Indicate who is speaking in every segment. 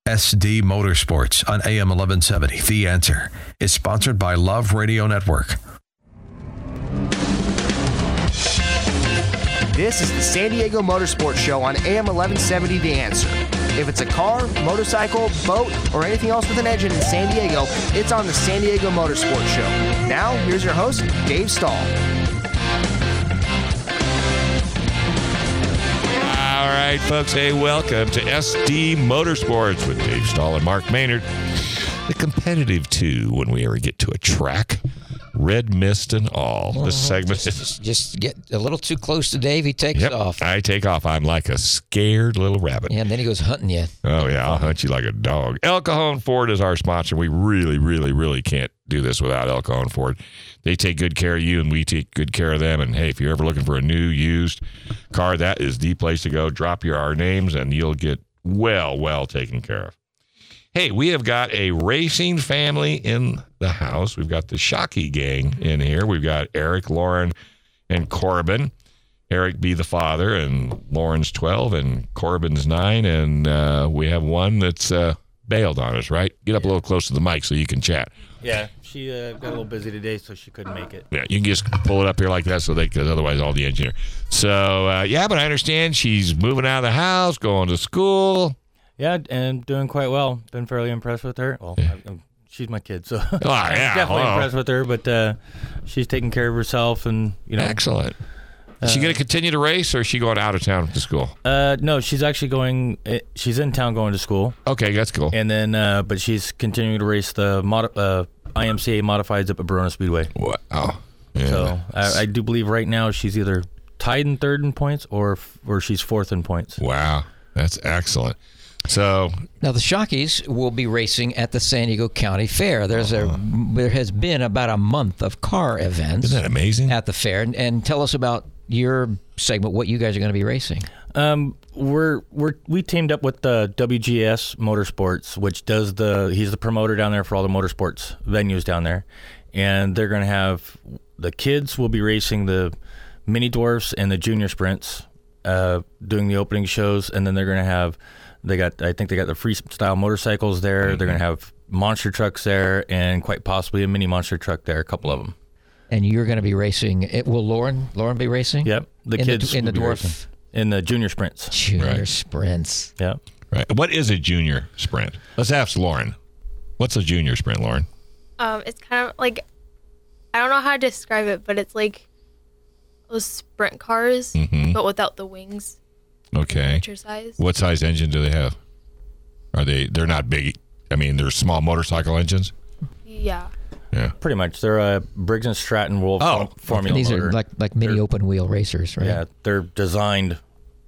Speaker 1: SD Motorsports on AM 1170. The Answer is sponsored by Love Radio Network.
Speaker 2: This is the San Diego Motorsports Show on AM 1170 The Answer. If it's a car, motorcycle, boat, or anything else with an engine in San Diego, it's on the San Diego Motorsports Show. Now, here's your host, Dave Stahl.
Speaker 3: All right, folks. Hey, welcome to SD Motorsports with Dave Stahl and Mark Maynard. The competitive two when we ever get to a track. Red mist and all. This segment is
Speaker 4: just get a little too close to Dave. He takes off.
Speaker 3: I take off. I'm like a scared little rabbit.
Speaker 4: Yeah, and then he goes hunting you.
Speaker 3: Oh, yeah. I'll hunt you like a dog. El Cajon Ford is our sponsor. We really can't do this without El Cajon Ford. They take good care of you, and we take good care of them. And, hey, if you're ever looking for a new, used car, that is the place to go. Drop our names, and you'll get well taken care of. Hey, we have got a racing family in the house. We've got the Shockey gang in here. We've got Eric, Lauren, and Corbin. Eric be the father, and Lauren's 12, and Corbin's 9, and we have one that's bailed on us, right? Get up a little close to the mic so you can chat.
Speaker 5: Yeah, she got a little busy today, so she couldn't make it.
Speaker 3: Yeah, you can just pull it up here like that because otherwise all the engineer. So, but I understand she's moving out of the house, going to school.
Speaker 5: Yeah, and doing quite well. Been fairly impressed with her. Well,
Speaker 3: Yeah.
Speaker 5: She's my kid, so
Speaker 3: Oh, yeah,
Speaker 5: definitely impressed with her. But she's taking care of herself, and
Speaker 3: Excellent. Is she going to continue to race, or is she going out of town to school?
Speaker 5: No, she's actually going. She's in town going to school.
Speaker 3: Okay, that's cool.
Speaker 5: And then, but she's continuing to race the IMCA modifieds up at Verona Speedway.
Speaker 3: Wow. Yeah.
Speaker 5: So I do believe right now she's either tied in third in points or she's fourth in points.
Speaker 3: Wow, that's excellent. So
Speaker 4: now the Shockeys will be racing at the San Diego County Fair. There has been about a month of car events.
Speaker 3: Isn't that amazing?
Speaker 4: At the fair, and tell us about your segment. What you guys are going to be racing?
Speaker 5: We teamed up with the WGS Motorsports, which does he's the promoter down there for all the motorsports venues down there, and they're going to have the kids will be racing the mini dwarfs and the junior sprints, doing the opening shows, and then they're going to have. I think they got the freestyle motorcycles there. Mm-hmm. They're going to have monster trucks there, and quite possibly a mini monster truck there, a couple of them.
Speaker 4: And you're going to be racing. Will Lauren be racing?
Speaker 5: Yep. The kids
Speaker 4: in the dwarf,
Speaker 5: racing. In the junior sprints.
Speaker 4: Junior sprints.
Speaker 5: Yeah.
Speaker 3: Right. What is a junior sprint? Let's ask Lauren. What's a junior sprint, Lauren?
Speaker 6: It's kind of like, I don't know how to describe it, but it's like those sprint cars, but without the wings.
Speaker 3: Okay.
Speaker 6: Size.
Speaker 3: What size engine do they have? They're not big. I mean, they're small motorcycle engines?
Speaker 6: Yeah.
Speaker 3: Yeah.
Speaker 5: Pretty much. They're a Briggs & Stratton Wolf formula
Speaker 4: These
Speaker 5: motor.
Speaker 4: are like mini open wheel racers, right?
Speaker 5: Yeah, they're designed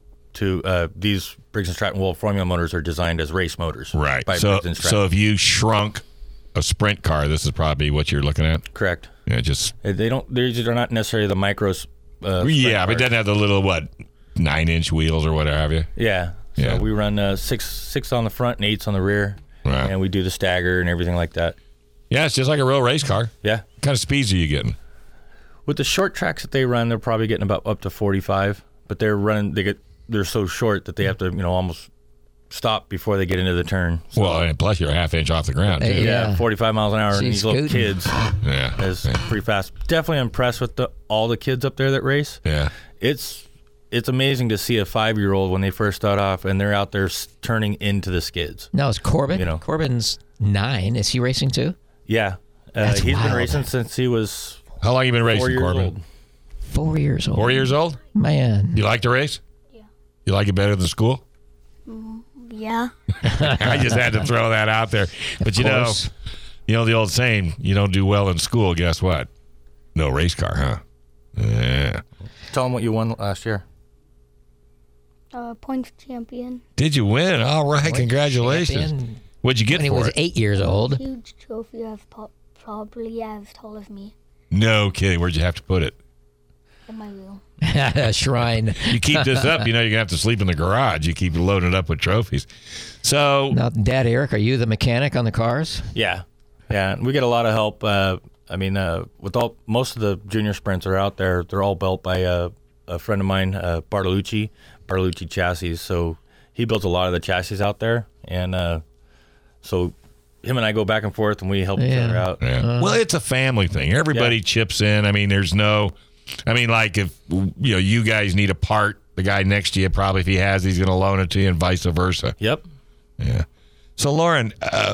Speaker 5: to, these Briggs & Stratton Wolf formula motors are designed as race motors.
Speaker 3: Right.
Speaker 5: By
Speaker 3: So
Speaker 5: Briggs & Stratton.
Speaker 3: if you shrunk a sprint car, this is probably what you're looking at?
Speaker 5: Correct.
Speaker 3: Yeah, just...
Speaker 5: They're not necessarily the micros.
Speaker 3: Yeah, but it doesn't have the little, 9-inch wheels or whatever have you?
Speaker 5: Yeah. So we run six on the front and 8s on the rear.
Speaker 3: Right.
Speaker 5: And we do the stagger and everything like that.
Speaker 3: Yeah, it's just like a real race car.
Speaker 5: Yeah.
Speaker 3: What kind of speeds are you getting?
Speaker 5: With the short tracks that they run, they're probably getting about up to 45. But they're so short that they have to, almost stop before they get into the turn. So,
Speaker 3: Well, and plus you're a half inch off the ground, too.
Speaker 5: yeah, 45 miles an hour, and
Speaker 4: She's
Speaker 5: these little
Speaker 4: scooting.
Speaker 5: kids
Speaker 3: Yeah.
Speaker 5: is pretty fast. Definitely impressed with all the kids up there that race.
Speaker 3: Yeah.
Speaker 5: It's amazing to see a 5-year-old when they first start off and they're out there turning into the skids.
Speaker 4: Now is Corbin? Corbin's 9. Is he racing too?
Speaker 5: Yeah.
Speaker 4: That's
Speaker 5: he's
Speaker 4: wild.
Speaker 5: been racing since he was
Speaker 3: How long you been
Speaker 5: 4
Speaker 3: racing,
Speaker 5: years
Speaker 3: Corbin?
Speaker 5: old.
Speaker 4: 4 years old.
Speaker 3: 4 years old?
Speaker 4: Man.
Speaker 3: You like to race?
Speaker 6: Yeah.
Speaker 3: You like it better than school?
Speaker 6: Yeah.
Speaker 3: I just had to throw that out there. But
Speaker 4: course.
Speaker 3: the old saying, you don't do well in school, guess what? No race car, huh? Yeah.
Speaker 5: Tell them what you won last year.
Speaker 7: Points champion.
Speaker 3: Did you win? All right, congratulations.
Speaker 4: Champion.
Speaker 3: What'd you get
Speaker 4: When he
Speaker 3: for
Speaker 4: was
Speaker 3: it?
Speaker 4: 8 years old.
Speaker 7: Huge trophy probably as tall as me
Speaker 3: No kidding. Where'd you have to put it?
Speaker 7: in my wheel.
Speaker 4: A shrine.
Speaker 3: You keep this up, you're going to have to sleep in the garage. You keep loading it up with trophies. So,
Speaker 4: Now, Dad Eric, are you the mechanic on the cars?
Speaker 5: Yeah. Yeah. We get a lot of help. With most of the junior sprints are out there, they're all built by a friend of mine, Bartolucci Chassis. So he builds a lot of the chassis out there. And So him and I go back and forth, and we help each other out.
Speaker 3: Yeah. Well, it's a family thing. Everybody chips in. I mean, like if you guys need a part, the guy next to you probably, if he has, he's going to loan it to you, and vice versa.
Speaker 5: Yep.
Speaker 3: Yeah. So, Lauren,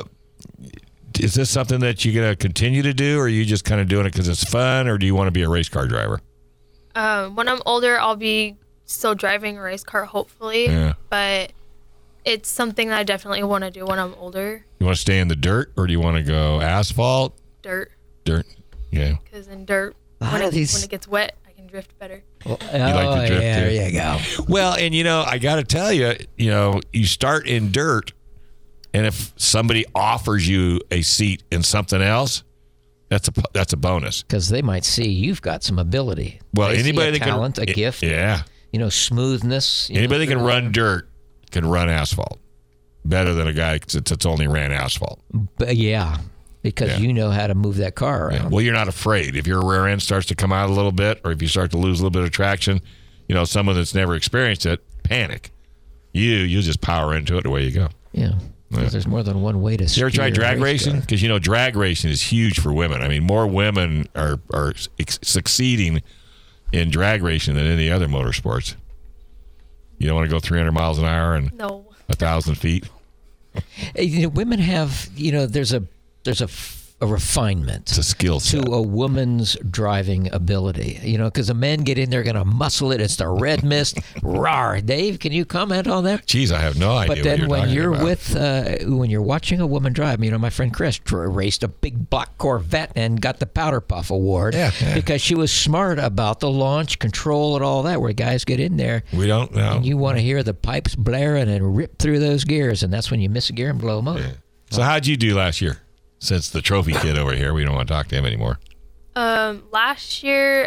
Speaker 3: is this something that you're going to continue to do, or are you just kind of doing it because it's fun, or do you want to be a race car driver?
Speaker 6: When I'm older, I'll be still driving a race car, hopefully.
Speaker 3: Yeah.
Speaker 6: But it's something that I definitely want to do when I'm older.
Speaker 3: You want to stay in the dirt, or do you want to go asphalt?
Speaker 6: Dirt.
Speaker 3: Dirt. Yeah.
Speaker 6: Because in dirt, when it gets wet, I can drift better.
Speaker 3: Well, you like to drift
Speaker 4: there
Speaker 3: too.
Speaker 4: you go.
Speaker 3: Well, and I got to tell you, you start in dirt, and if somebody offers you a seat in something else, that's a bonus.
Speaker 4: Because they might see you've got some ability.
Speaker 3: Well,
Speaker 4: They see
Speaker 3: anybody
Speaker 4: a
Speaker 3: that
Speaker 4: talent,
Speaker 3: can,
Speaker 4: a gift,
Speaker 3: yeah.
Speaker 4: Smoothness.
Speaker 3: Anybody that can run dirt can run asphalt better than a guy that's only ran asphalt.
Speaker 4: Yeah, because you know how to move that car around.
Speaker 3: Yeah. Well, you're not afraid. If your rear end starts to come out a little bit, or if you start to lose a little bit of traction, someone that's never experienced it, panic. You'll just power into it, away you go.
Speaker 4: Yeah. Because there's more than one way to steer.
Speaker 3: You ever try drag racing? Because drag racing is huge for women. I mean, more women are succeeding in drag racing than any other motorsports. You don't want to go 300 miles an hour and 1,000 feet.
Speaker 4: Women have, there's a refinement.
Speaker 3: It's a skill set.
Speaker 4: To a woman's driving ability, because the men get in there going to muscle it. It's the red mist. Rawr. Dave, can you comment on that?
Speaker 3: Geez, I have no idea.
Speaker 4: But then
Speaker 3: when
Speaker 4: you're
Speaker 3: about.
Speaker 4: when you're watching a woman drive, my friend Chris raced a big black Corvette and got the Powder Puff Award because she was smart about the launch control and all that, where guys get in there.
Speaker 3: We don't know.
Speaker 4: And you want to hear the pipes blaring and rip through those gears, and that's when you miss a gear and blow them up.
Speaker 3: Yeah. So how'd you do last year? Since the trophy kid over here, we don't want to talk to him anymore.
Speaker 6: Last year,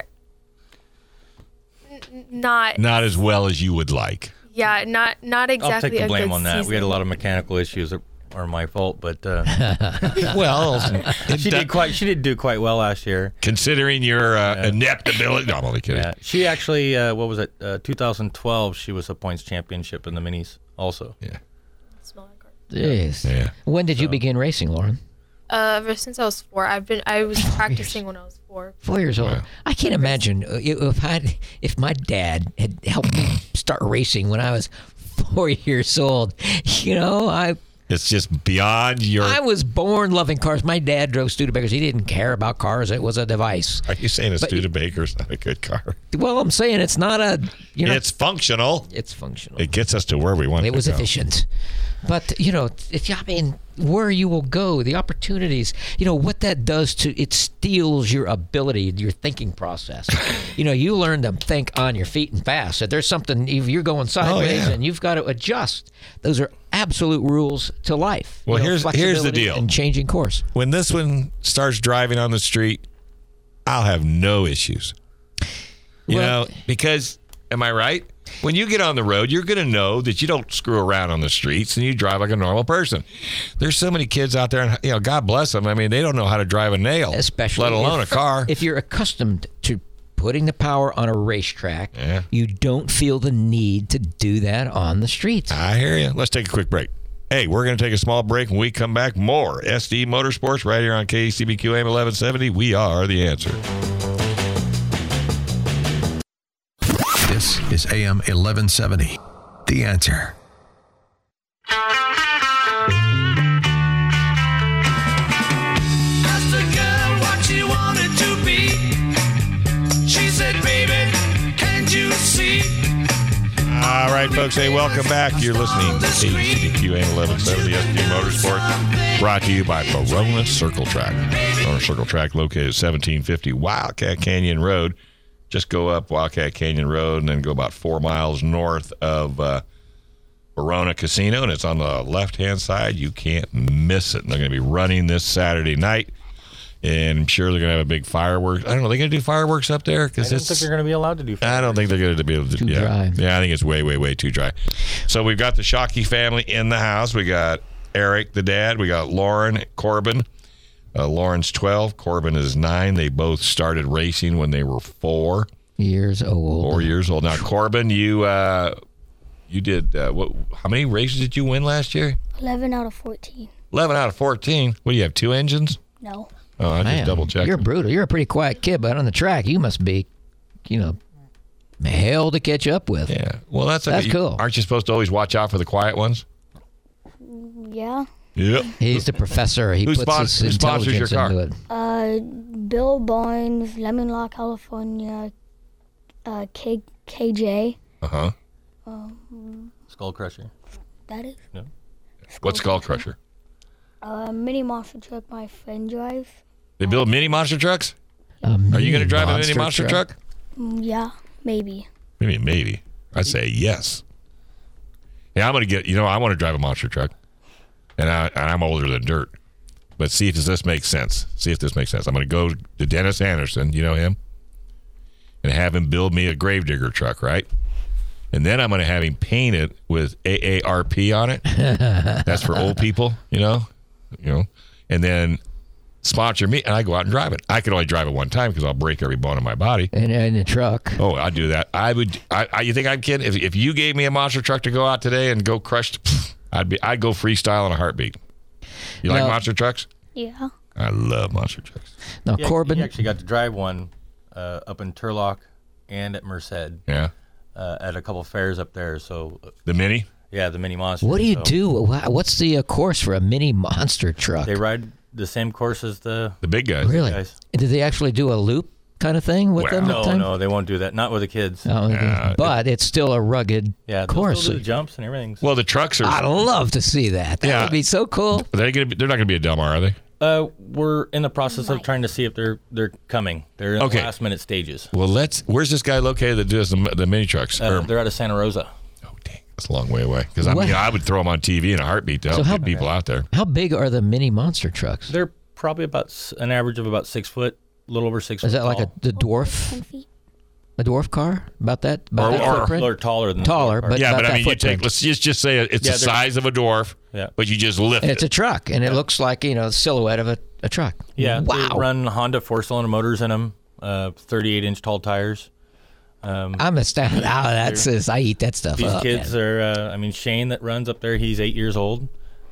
Speaker 6: not
Speaker 3: as well as you would like.
Speaker 6: Yeah, not exactly.
Speaker 5: I'll take the blame on that.
Speaker 6: Season.
Speaker 5: We had a lot of mechanical issues that are my fault, but
Speaker 3: well,
Speaker 5: she did do quite well last year.
Speaker 3: Considering your inept ability. No, I'm only kidding.
Speaker 5: Yeah. She actually, 2012, she was a points championship in the minis also.
Speaker 3: Yeah.
Speaker 4: Yes.
Speaker 3: Yeah.
Speaker 4: When did you begin racing, Lauren?
Speaker 6: Ever since I was 4. I was practicing when I was 4.
Speaker 4: 4 years old.
Speaker 3: Wow.
Speaker 4: I can't imagine if my dad had helped me start racing when I was 4 years old.
Speaker 3: It's just beyond your.
Speaker 4: I was born loving cars. My dad drove Studebakers. He didn't care about cars. It was a device.
Speaker 3: Are you saying a Studebaker's not a good car?
Speaker 4: Well, I'm saying it's not a.
Speaker 3: It's functional.
Speaker 4: It's functional.
Speaker 3: It gets us to where we want to go.
Speaker 4: It was efficient. But, where you will go, the opportunities, what that does it steals your ability, your thinking process. You learn to think on your feet and fast. If there's something, if you're going sideways and you've got to adjust, those are absolute rules to life.
Speaker 3: Well, here's the deal.
Speaker 4: And changing course.
Speaker 3: When this one starts driving on the street, I'll have no issues. Because, am I right? When you get on the road, you're going to know that you don't screw around on the streets and you drive like a normal person. There's so many kids out there, and God bless them. I mean, they don't know how to drive a nail,
Speaker 4: especially
Speaker 3: let alone a car.
Speaker 4: If you're accustomed to putting the power on a racetrack, you don't feel the need to do that on the streets.
Speaker 3: I hear you. Let's take a quick break. Hey, we're going to take a small break. When we come back, more SD Motorsports right here on KCBQ AM 1170. We are the answer.
Speaker 1: This is AM 1170, The Answer.
Speaker 8: Asked the girl what she wanted to be. She said, baby, can't you see?
Speaker 3: All right, folks. Hey, welcome back. You're listening to KCBQ AM 1170, SD Motorsports, brought to you by Verona Circle Track. Verona Circle Track located at 1750 Wildcat Canyon Road. Just go up Wildcat Canyon Road and then go about 4 miles north of Verona Casino, and it's on the left-hand side. You can't miss it. And they're going to be running this Saturday night, and I'm sure they're going to have a big fireworks. I don't know. Are they going to do fireworks up there?
Speaker 5: I don't think they're going to be allowed to do fireworks.
Speaker 3: I don't think they're going to be able to.
Speaker 4: Too dry.
Speaker 3: Yeah, I think it's way, way, way too dry. So we've got the Shockey family in the house. We got Eric, the dad. We got Lauren, Corbin. Lauren's 12. Corbin is 9. They both started racing when they were 4
Speaker 4: years old.
Speaker 3: 4 years old. Now, Corbin, you did what? How many races did you win last year?
Speaker 7: 11 out of 14.
Speaker 3: 11 out of 14. What do you have, 2 engines?
Speaker 7: No.
Speaker 3: Oh, I
Speaker 4: Man,
Speaker 3: just double-checked.
Speaker 4: You're brutal. You're a pretty quiet kid, but on the track, you must be, hell to catch up with.
Speaker 3: Yeah. Well, that's
Speaker 4: cool.
Speaker 3: Aren't you supposed to always watch out for the quiet ones?
Speaker 7: Yeah.
Speaker 3: Yep.
Speaker 4: He's the professor. He
Speaker 3: Who
Speaker 4: puts his
Speaker 3: sponsors your
Speaker 4: intelligence
Speaker 3: car?
Speaker 4: into it.
Speaker 7: Bill Barnes, Lemon Law, California, KJ.
Speaker 3: Uh-huh.
Speaker 5: Skull Crusher.
Speaker 7: That is.
Speaker 3: What's Skull Crusher?
Speaker 7: Mini monster truck my friend drives.
Speaker 3: They build mini monster trucks?
Speaker 4: A
Speaker 3: Are you going to
Speaker 4: mini
Speaker 3: drive a mini monster truck?
Speaker 7: Yeah, maybe.
Speaker 3: Maybe. I'd say yes. Yeah, I'm going to get, I want to drive a monster truck. And I'm older than dirt. But see if this makes sense. I'm going to go to Dennis Anderson, you know him? And have him build me a gravedigger truck, right? And then I'm going to have him paint it with AARP on it. That's for old people, and then sponsor me, and I go out and drive it. I can only drive it one time because I'll break every bone in my body.
Speaker 4: And in the truck.
Speaker 3: Oh, I'd do that. You think I'm kidding? If you gave me a monster truck to go out today and go crush, I'd go freestyle in a heartbeat. You like monster trucks?
Speaker 7: Yeah.
Speaker 3: I love monster trucks.
Speaker 4: Now,
Speaker 5: Yeah,
Speaker 4: Corbin.
Speaker 5: he actually got to drive one up in Turlock and at Merced
Speaker 3: Yeah.
Speaker 5: at a couple fairs up there. So,
Speaker 3: The Mini?
Speaker 5: yeah, the mini monster.
Speaker 4: What do you
Speaker 5: So
Speaker 4: do? What's the course for a mini monster truck?
Speaker 5: They ride the same course as the
Speaker 3: big guys.
Speaker 4: Really?
Speaker 5: guys.
Speaker 4: Did they actually do a loop kind of thing with them? at
Speaker 5: No,
Speaker 4: the time?
Speaker 5: no, they won't do that. Not with the kids.
Speaker 4: Oh, okay. But it's still a rugged
Speaker 5: Yeah, they'll
Speaker 4: course.
Speaker 5: still do the jumps and everything.
Speaker 3: Well, the trucks are.
Speaker 4: I'd love to see that. That
Speaker 3: Yeah.
Speaker 4: would be so cool.
Speaker 3: They're not going to be a Delmar, are they?
Speaker 5: We're in the process of trying to see if they're coming. They're in
Speaker 3: Okay.
Speaker 5: the last minute stages.
Speaker 3: Well, where's this guy located that does the mini trucks?
Speaker 5: They're out of Santa Rosa.
Speaker 3: Oh, dang. That's a long way away. Because
Speaker 4: What?
Speaker 3: I would throw them on TV in a heartbeat to help
Speaker 4: how-
Speaker 3: get people out there.
Speaker 4: How big are the mini monster trucks?
Speaker 5: They're probably about an average of about 6 foot, a little over 6 foot.
Speaker 4: Is that like
Speaker 5: tall.
Speaker 4: the dwarf?
Speaker 7: 10 feet.
Speaker 4: A dwarf car? About that? About that
Speaker 3: Or-
Speaker 4: footprint?
Speaker 5: Or taller than
Speaker 4: Taller,
Speaker 5: the
Speaker 4: but
Speaker 3: Yeah,
Speaker 4: about
Speaker 3: but I
Speaker 4: that
Speaker 3: mean, you
Speaker 4: footprint.
Speaker 3: take, let's just say it's
Speaker 5: Yeah,
Speaker 3: the
Speaker 5: they're-
Speaker 3: size of a dwarf,
Speaker 5: Yeah.
Speaker 3: but you just lift
Speaker 4: And
Speaker 3: it.
Speaker 4: it's a truck, and it looks like, the silhouette of a truck.
Speaker 5: Yeah,
Speaker 4: Wow.
Speaker 5: they run Honda 4-cylinder motors in them, 38-inch tall tires.
Speaker 4: I'm astounded. I eat that stuff
Speaker 5: These
Speaker 4: up.
Speaker 5: kids
Speaker 4: man.
Speaker 5: are, Shane that runs up there, he's 8 years old.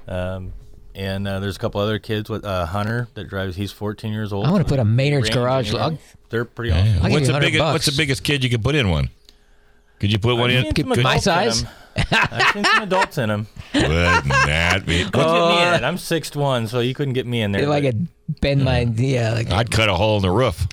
Speaker 5: And there's a couple other kids with Hunter that drives, he's 14 years old.
Speaker 4: I want to put a Maynard's
Speaker 5: Range
Speaker 4: garage.
Speaker 5: anyway. They're pretty awesome.
Speaker 4: I'll give you $100
Speaker 3: What's the biggest kid you could put in one? Could you put one in?
Speaker 5: I've seen some
Speaker 3: Could-
Speaker 4: my
Speaker 5: adults in
Speaker 4: size?
Speaker 5: 'em. I've seen some adults in them.
Speaker 3: Wouldn't that be?
Speaker 5: Couldn't get me in. I'm 6'1", so you couldn't get me in there.
Speaker 4: Like a
Speaker 5: but-
Speaker 4: bend my like a
Speaker 3: I'd cut a hole in the roof.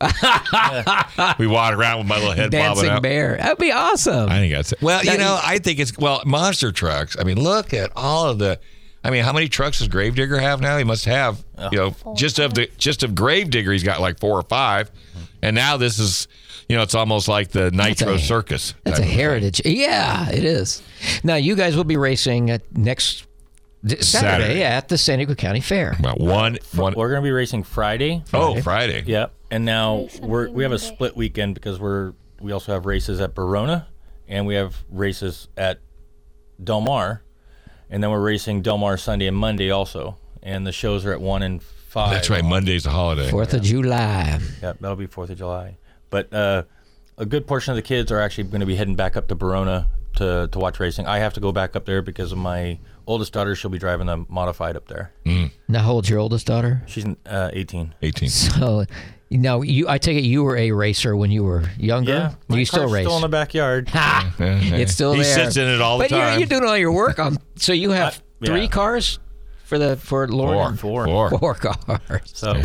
Speaker 3: We walk around with my little head bobbing
Speaker 4: dancing
Speaker 3: out.
Speaker 4: bear. That'd be awesome.
Speaker 3: I think that's it. Well,
Speaker 4: Now,
Speaker 3: I think it's monster trucks. I mean, look at all of the. I mean, how many trucks does Gravedigger have now? He must have, just of Gravedigger, he's got like 4 or 5, and now this is, it's almost like the Nitro Circus.
Speaker 4: That's a heritage. Yeah, it is. Now you guys will be racing next Saturday at the San Diego County Fair.
Speaker 3: Well, one.
Speaker 5: We're going to be racing Friday.
Speaker 3: Oh, Friday.
Speaker 5: Yep. And now
Speaker 7: Sunday,
Speaker 5: we have a
Speaker 7: Monday.
Speaker 5: split weekend because we also have races at Verona and we have races at Del Mar, and then we're racing Del Mar Sunday and Monday also. And the shows are at 1 and 5.
Speaker 3: That's right. Monday's a holiday.
Speaker 4: 4th of July.
Speaker 5: Yep, that'll be 4th of July. But a good portion of the kids are actually going to be heading back up to Verona to watch racing. I have to go back up there because of my oldest daughter. She'll be driving the modified up there.
Speaker 4: Now, how old's your oldest daughter?
Speaker 5: She's 18.
Speaker 3: 18.
Speaker 4: So, now I take it you were a racer when you were younger.
Speaker 5: Yeah,
Speaker 4: Do
Speaker 5: my
Speaker 4: you still
Speaker 5: car's
Speaker 4: race?
Speaker 5: still in the backyard.
Speaker 4: Ha! It's still
Speaker 3: He
Speaker 4: there.
Speaker 3: sits in it all the
Speaker 4: but
Speaker 3: time.
Speaker 4: you're doing all your work on. So you have
Speaker 5: Yeah.
Speaker 4: 3 cars for Lauren.
Speaker 5: Four.
Speaker 4: 4 cars.
Speaker 5: So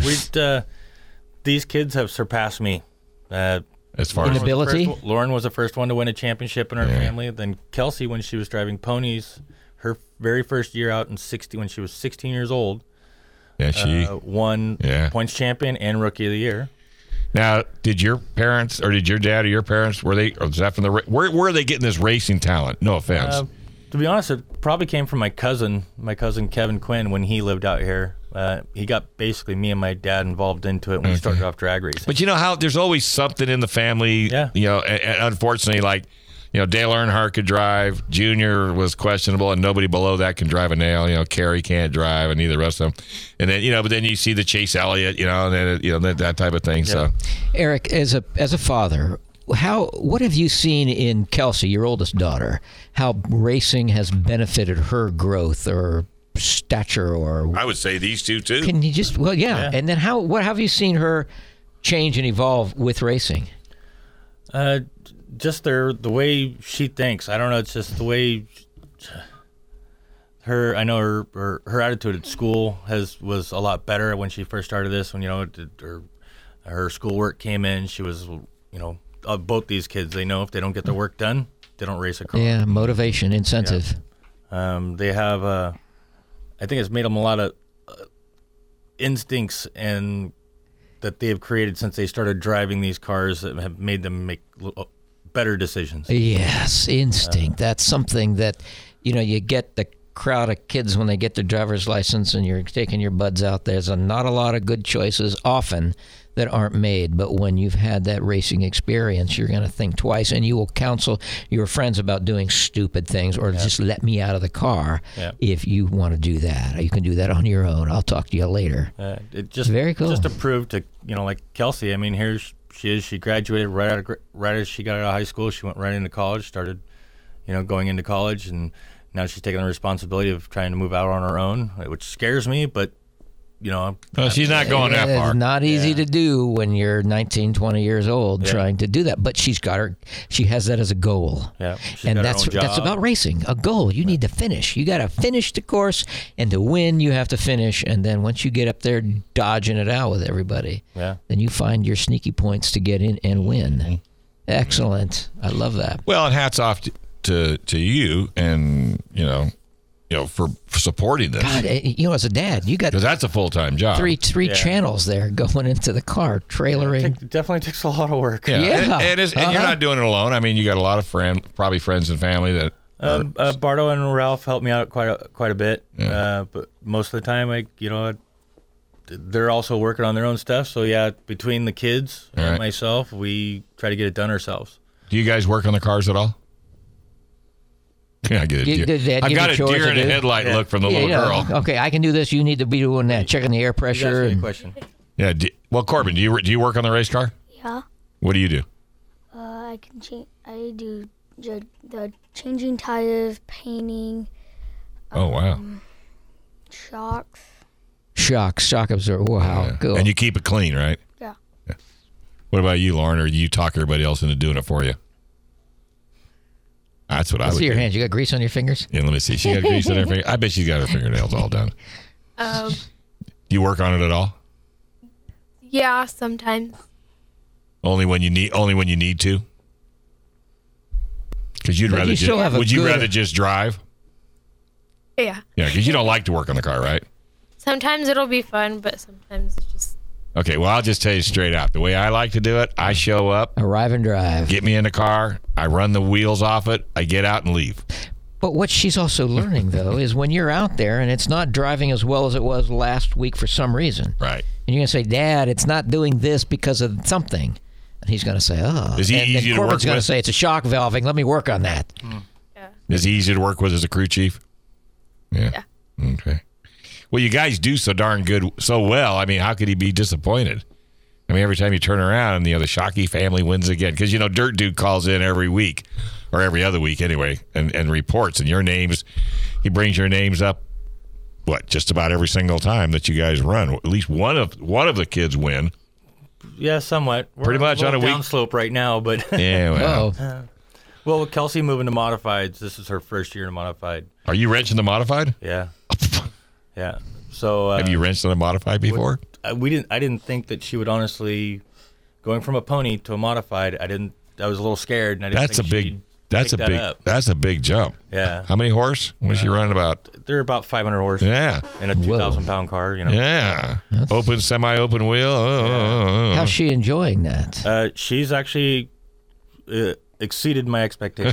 Speaker 5: these kids have surpassed me.
Speaker 3: As far
Speaker 4: In
Speaker 3: as
Speaker 4: ability?
Speaker 5: Lauren was the first one to win a championship in our family. Then Kelsey, when she was driving ponies, her very first year out when she was 16 years old,
Speaker 3: she.
Speaker 5: won points champion and rookie of the year.
Speaker 3: Now, did your parents or did your dad or your parents were that from the where are they getting this racing talent? No offense.
Speaker 5: To be honest, it probably came from my cousin Kevin Quinn when he lived out here. He got basically me and my dad involved into it when we started off drag racing.
Speaker 3: But you know how there's always something in the family.
Speaker 5: Yeah.
Speaker 3: And unfortunately, like Dale Earnhardt could drive. Junior was questionable, and nobody below that can drive a nail. Kerry can't drive, and neither the rest of them. And then but then you see the Chase Elliott, and then that type of thing. So,
Speaker 4: Eric, as a father, what have you seen in Kelsey, your oldest daughter? How racing has benefited her growth or stature or
Speaker 3: I would say these two too.
Speaker 4: can you just and then what have you seen her change and evolve with racing?
Speaker 5: Just the way she thinks. I don't know. It's just the way I know her attitude at school was a lot better when she first started this. When her schoolwork came in, she was both these kids. They know if they don't get their work done, they don't race a car.
Speaker 4: Yeah, motivation, incentive.
Speaker 5: Yeah. They have I think it's made them a lot of instincts and that they have created since they started driving these cars that have made them make better decisions.
Speaker 4: Yes, instinct. That's something that, you get the crowd of kids when they get their driver's license and you're taking your buds out. There's not a lot of good choices often that aren't made, but when you've had that racing experience, you're going to think twice, and you will counsel your friends about doing stupid things or just let me out of the car if you want to do that. You can do that on your own. I'll talk to you later.
Speaker 5: It just
Speaker 4: very cool.
Speaker 5: Just to prove to like Kelsey. I mean, here she is. She graduated right as she got out of high school. She went right into college. Started, going into college, and now she's taking the responsibility of trying to move out on her own, which scares me, but.
Speaker 3: She's not going that far.
Speaker 4: It's not easy to do when you're 19, 20 years old trying to do that. But she has that as a goal.
Speaker 5: Yeah,
Speaker 4: and that's about racing. A goal. You need to finish. You got to finish the course, and to win, you have to finish. And then once you get up there dodging it out with everybody, then you find your sneaky points to get in and win. Mm-hmm. Excellent. I love that.
Speaker 3: Well, and hats off to you, and for supporting this.
Speaker 4: God, as a dad, you got
Speaker 3: because that's a full-time job.
Speaker 4: Three channels there going into the car, trailering.
Speaker 5: It definitely takes a lot of work.
Speaker 3: Yeah. And you're not doing it alone. I mean, you got a lot of probably friends and family that.
Speaker 5: Bardo and Ralph helped me out quite a bit, but most of the time, they're also working on their own stuff. So between the kids and myself, we try to get it done ourselves.
Speaker 3: Do you guys work on the cars at all? Yeah, I get it. I've got a deer in a headlight look from the little girl.
Speaker 4: Okay, I can do this. You need to be doing that, checking the air pressure.
Speaker 5: Question.
Speaker 3: Yeah. Well, Corbin, do you work on the race car?
Speaker 7: Yeah.
Speaker 3: What do you do?
Speaker 7: I can change. I do the changing tires, painting.
Speaker 3: Oh wow.
Speaker 7: Shock
Speaker 4: absorber. Wow, cool.
Speaker 3: And you keep it clean, right?
Speaker 7: Yeah.
Speaker 3: What about you, Lauren? Or do you talk everybody else into doing it for you? That's what I would
Speaker 4: see your
Speaker 3: do.
Speaker 4: hands. You got grease on your fingers?
Speaker 3: Yeah, let me see. She got grease on her fingers. I bet she's got her fingernails all done. Do you work on it at all?
Speaker 6: Yeah, sometimes.
Speaker 3: Only when you need to. Because you'd rather rather just drive?
Speaker 6: Yeah.
Speaker 3: Yeah, because you don't like to work on the car, right?
Speaker 6: Sometimes it'll be fun, but sometimes it's just.
Speaker 3: Okay, well, I'll just tell you straight out. The way I like to do it, I show up.
Speaker 4: Arrive and drive.
Speaker 3: Get me in the car. I run the wheels off it. I get out and leave.
Speaker 4: But what she's also learning, though, is when you're out there and it's not driving as well as it was last week for some reason.
Speaker 3: Right.
Speaker 4: And you're going to say, Dad, it's not doing this because of something. And he's going to say, oh.
Speaker 3: Is he easy to work with?
Speaker 4: Corbin's going to say, it's a shock valving. Let me work on that.
Speaker 6: Yeah.
Speaker 3: Is he easy to work with as a crew chief? Yeah. Okay. Well, you guys do so darn good, so well. I mean, how could he be disappointed? I mean, every time you turn around, the Shockey family wins again. Because, Dirt Dude calls in every week, or every other week anyway, and reports. And he brings your names up, just about every single time that you guys run. At least one of the kids win.
Speaker 5: Yeah, somewhat. We're
Speaker 3: pretty much on a week
Speaker 5: downslope right now, but
Speaker 3: yeah. Well,
Speaker 5: well, with Kelsey moving to modifieds, this is her first year in modified.
Speaker 3: Are you wrenching the modified?
Speaker 5: Yeah. Yeah. So
Speaker 3: have you wrenched on a modified before?
Speaker 5: I didn't think that she would honestly, going from a pony to a modified. I was a little scared, and I didn't think
Speaker 3: that's a big jump.
Speaker 5: Yeah.
Speaker 3: How many horse was she running about?
Speaker 5: They're about 500 horse.
Speaker 3: Yeah.
Speaker 5: In a 2,000-pound car.
Speaker 3: Yeah. Open, semi-open wheel.
Speaker 4: How's she enjoying that?
Speaker 5: She's actually exceeded my expectations.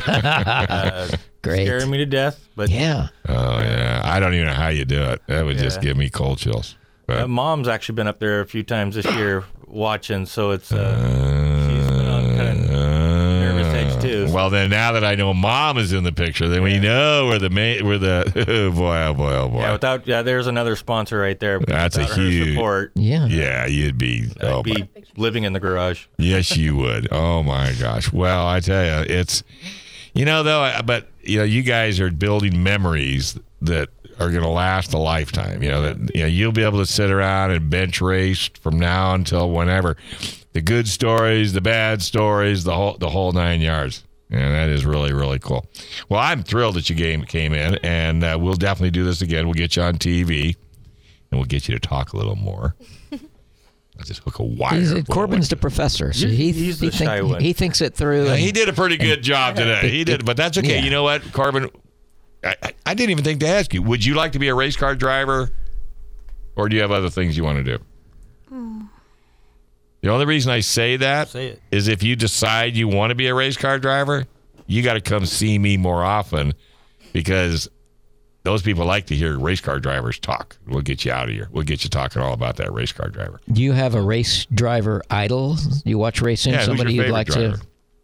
Speaker 4: Great.
Speaker 5: Scaring me to death, but
Speaker 4: yeah.
Speaker 3: Oh yeah. I don't even know how you do it. That would just give me cold chills.
Speaker 5: Mom's actually been up there a few times this year watching, so it's she's been on kind of nervous edge too. So.
Speaker 3: Well, then now that I know Mom is in the picture, then we know we're the oh boy.
Speaker 5: Yeah, there's another sponsor right there.
Speaker 3: That's a huge
Speaker 5: support.
Speaker 3: Yeah, you'd be
Speaker 5: living in the garage.
Speaker 3: Yes, you would. Oh my gosh. Well, I tell you, it's you guys are building memories that are going to last a lifetime. You'll be able to sit around and bench race from now until whenever. The good stories, the bad stories, the whole 9 yards. And that is really, really cool. Well, I'm thrilled that you came in, and we'll definitely do this again. We'll get you on TV, and we'll get you to talk a little more. I'll just hook a wire.
Speaker 4: Corbin's the professor, so
Speaker 5: he's the shy one.
Speaker 4: He thinks it through.
Speaker 3: Yeah, he did a pretty good job today. He did, but that's okay.
Speaker 4: Yeah.
Speaker 3: You know what, Corbin? I didn't even think to ask you. Would you like to be a race car driver, or do you have other things you want to do? The only reason I say that is if you decide you want to be a race car driver, you got to come see me more often, because those people like to hear race car drivers talk. We'll get you out of here. We'll get you talking all about that race car driver.
Speaker 4: Do you have a race driver idol? You watch racing?
Speaker 3: Yeah,
Speaker 4: Somebody
Speaker 3: who's your
Speaker 4: you'd like
Speaker 3: favorite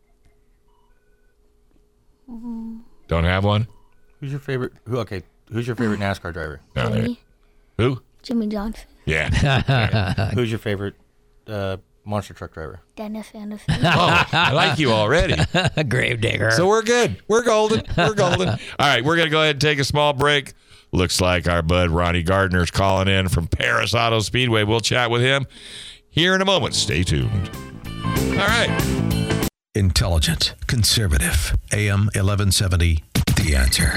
Speaker 3: driver? Don't have one?
Speaker 5: Who's your favorite? Who's your favorite NASCAR driver?
Speaker 3: No,
Speaker 7: Jimmy.
Speaker 3: who?
Speaker 7: Jimmy Johnson.
Speaker 3: Yeah.
Speaker 5: Who's your favorite monster truck driver?
Speaker 7: Dennis Anderson.
Speaker 3: Oh, I like you already.
Speaker 4: to? Gravedigger.
Speaker 3: So we're good. We're golden. We're golden. All right, we're going to go ahead and take a small break. Looks like our bud Ronnie Gardner's calling in from Paris Auto Speedway. We'll chat with him here in a moment. Stay tuned. All right.
Speaker 1: Intelligent, conservative, AM 1170, The Answer.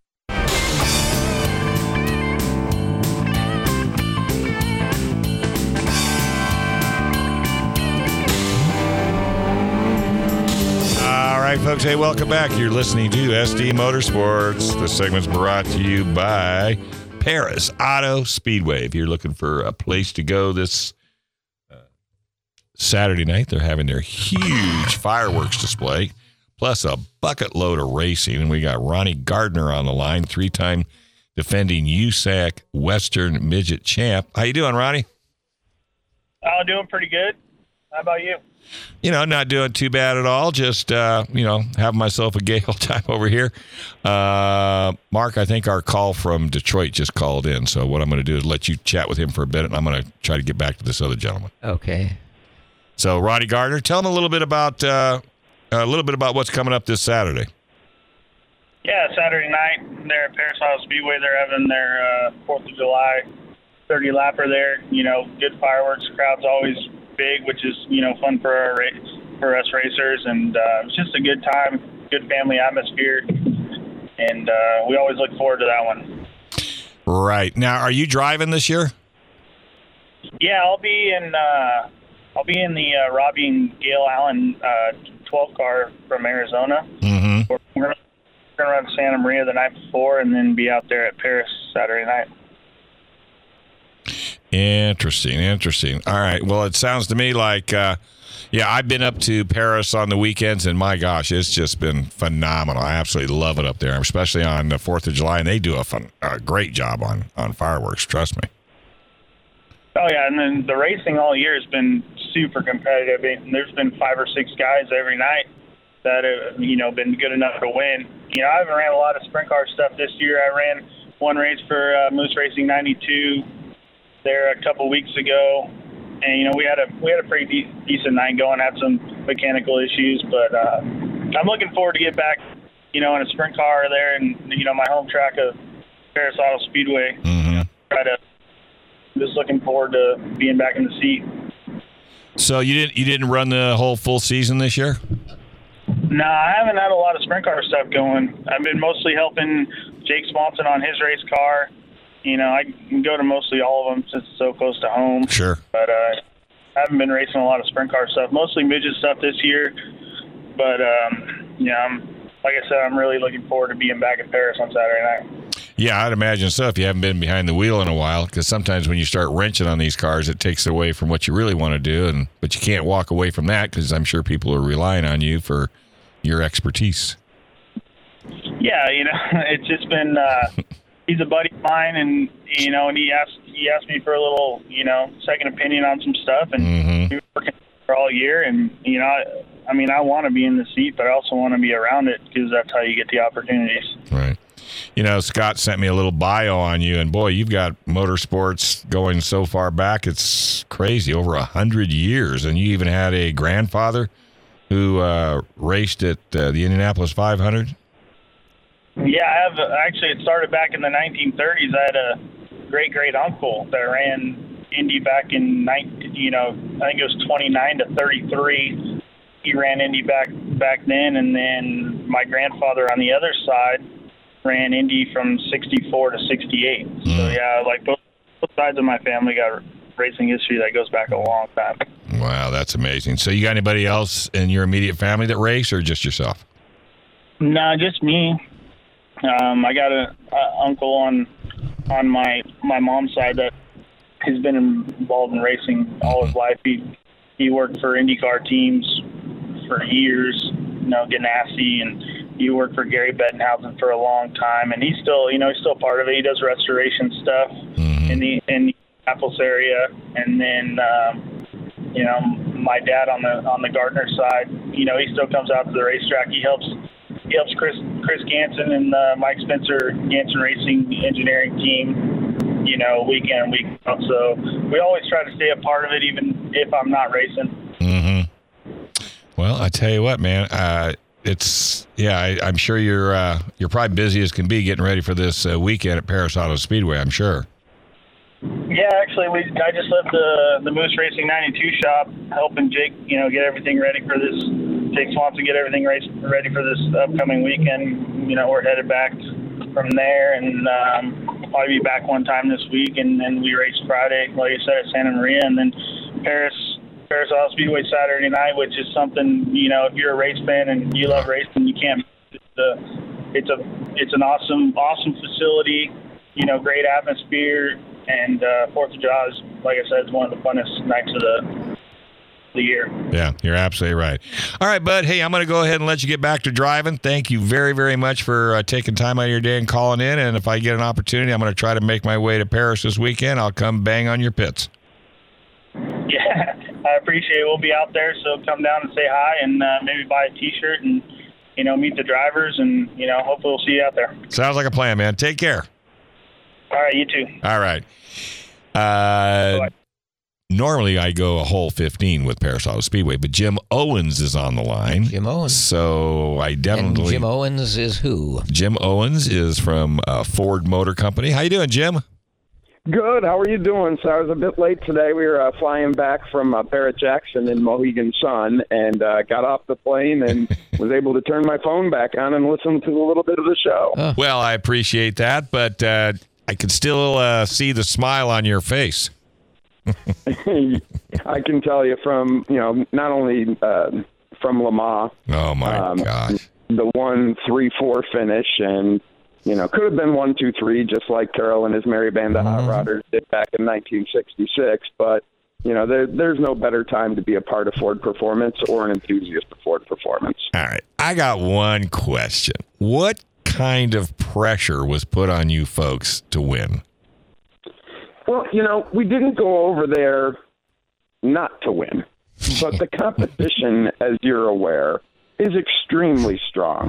Speaker 3: All right, folks. Hey, welcome back. You're listening to SD Motorsports. The segment's brought to you by Paris Auto Speedway. If you're looking for a place to go this Saturday night, they're having their huge fireworks display, plus a bucket load of racing. And we got Ronnie Gardner on the line, 3-time defending USAC Western Midget Champ. How you doing, Ronnie?
Speaker 9: Doing pretty good. How about you?
Speaker 3: Not doing too bad at all. Just, having myself a gay old time over here. Mark, I think our call from Detroit just called in. So what I'm going to do is let you chat with him for a bit, and I'm going to try to get back to this other gentleman.
Speaker 4: Okay.
Speaker 3: So, Ronnie Gardner, tell him a little bit about what's coming up this Saturday.
Speaker 9: Yeah, Saturday night there at Paris Auto Speedway, they're having their 4th of July 30-lapper there. Good fireworks. Crowd's always big, which is fun for us racers, and it's just a good time, good family atmosphere, and we always look forward to that one.
Speaker 3: Right. Now, are you driving this year?
Speaker 9: Yeah, I'll be in the Robbie and Gail Allen 12 car from Arizona.
Speaker 3: Mm-hmm.
Speaker 9: We're going to run to Santa Maria the night before, and then be out there at Paris Saturday night.
Speaker 3: Interesting. All right. Well, it sounds to me like, I've been up to Paris on the weekends, and my gosh, it's just been phenomenal. I absolutely love it up there, especially on the 4th of July, and they do a great job on fireworks, trust me.
Speaker 9: Oh, yeah, and then the racing all year has been super competitive. There's been 5 or 6 guys every night that have, been good enough to win. I haven't ran a lot of sprint car stuff this year. I ran one race for Moose Racing 92 there a couple weeks ago, and we had a pretty decent night going. Had some mechanical issues, but I'm looking forward to get back, in a sprint car there, and my home track of Paris Auto Speedway.
Speaker 3: Mm-hmm.
Speaker 9: Just looking forward to being back in the seat.
Speaker 3: So you didn't run the whole full season this year?
Speaker 9: No, I haven't had a lot of sprint car stuff going. I've been mostly helping Jake Swanson on his race car. I can go to mostly all of them since it's so close to home.
Speaker 3: Sure.
Speaker 9: But I haven't been racing a lot of sprint car stuff, mostly midget stuff this year. But, like I said, I'm really looking forward to being back in Paris on Saturday night.
Speaker 3: Yeah, I'd imagine so if you haven't been behind the wheel in a while, because sometimes when you start wrenching on these cars, it takes away from what you really want to do, but you can't walk away from that because I'm sure people are relying on you for your expertise.
Speaker 9: Yeah, it's just been he's a buddy of mine, and and he asked me for a little second opinion on some stuff, and
Speaker 3: Mm-hmm.
Speaker 9: we were working for all year, and I want to be in the seat, but I also want to be around it because that's how you get the opportunities.
Speaker 3: Right. Scott sent me a little bio on you, and boy, you've got motorsports going so far back. It's crazy, over 100 years. And you even had a grandfather who raced at the Indianapolis 500.
Speaker 9: Yeah, I have. Actually, it started back in the 1930s. I had a great uncle that ran Indy back in I think it was 29 to 33. He ran Indy back then, and then my grandfather on the other side ran Indy from 64 to 68. So yeah, like both sides of my family got racing history that goes back a long time.
Speaker 3: Wow, that's amazing. So you got anybody else in your immediate family that race, or just yourself?
Speaker 9: No, just me. I got a uncle on my mom's side that has been involved in racing all his life. He worked for IndyCar teams for years, Ganassi, and he worked for Gary Bettenhausen for a long time. And he's still, he's still part of it. He does restoration stuff in the Apples area, and then my dad on the Gardner side. He still comes out to the racetrack. He helps Chris Ganson and Mike Spencer Ganson Racing engineering team, week in and week out. So we always try to stay a part of it, even if I'm not racing.
Speaker 3: Well, I tell you what, man, I'm sure you're probably busy as can be getting ready for this weekend at Paris Auto Speedway, I'm sure.
Speaker 9: Yeah, actually, I just left the Moose Racing 92 shop, helping Jake, get everything ready for this. Jake Swanson get everything ready for this upcoming weekend. We're headed back from there, and probably be back one time this week, and then we race Friday, like you said, at Santa Maria, and then Paris Auto Speedway Saturday night, which is something, if you're a race fan and you love racing, you can't. It's an awesome facility, great atmosphere. And 4th of July is, like I said, is one of the funnest nights of the year.
Speaker 3: Yeah, you're absolutely right. All right, bud. Hey, I'm going to go ahead and let you get back to driving. Thank you very, very much for taking time out of your day and calling in. And if I get an opportunity, I'm going to try to make my way to Paris this weekend. I'll come bang on your pits.
Speaker 9: Yeah, I appreciate it. We'll be out there, so come down and say hi and maybe buy a T-shirt and, meet the drivers and, hopefully we'll see you out there.
Speaker 3: Sounds like a plan, man. Take care.
Speaker 9: All right, you too.
Speaker 3: All right. Normally I go a whole 15 with Paris Auto Speedway, but Jim Owens is on the line.
Speaker 4: Jim Owens.
Speaker 3: So I definitely...
Speaker 4: And Jim Owens is who?
Speaker 3: Jim Owens is from Ford Motor Company. How you doing, Jim?
Speaker 10: Good. How are you doing? So I was a bit late today. We were flying back from Barrett-Jackson in Mohegan Sun, and got off the plane and was able to turn my phone back on and listen to a little bit of the show.
Speaker 3: Well, I appreciate that, but I can still see the smile on your face.
Speaker 10: I can tell you from, not only from Le Mans.
Speaker 3: Oh, my gosh.
Speaker 10: The 1-3-4 finish, and, could have been 1-2-3, just like Terrell and his merry band of hot rodders did back in 1966. But, there's no better time to be a part of Ford Performance or an enthusiast of Ford Performance.
Speaker 3: All right. I got one question. What kind of pressure was put on you folks to win?
Speaker 10: Well, we didn't go over there not to win, but the competition, as you're aware, is extremely strong.